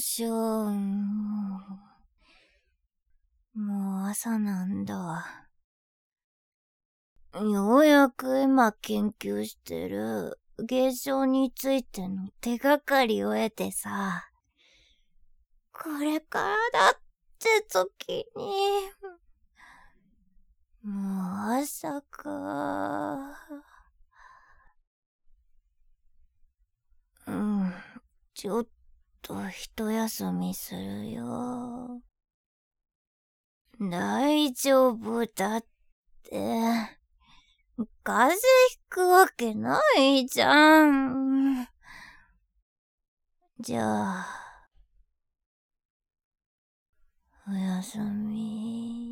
しょう。もう朝なんだ。ようやく今研究してる現象についての手がかりを得てさ、これからだって時に、もう朝か。ちょっと一休みするよ。大丈夫だって。風邪ひくわけないじゃん。じゃあ、おやすみ。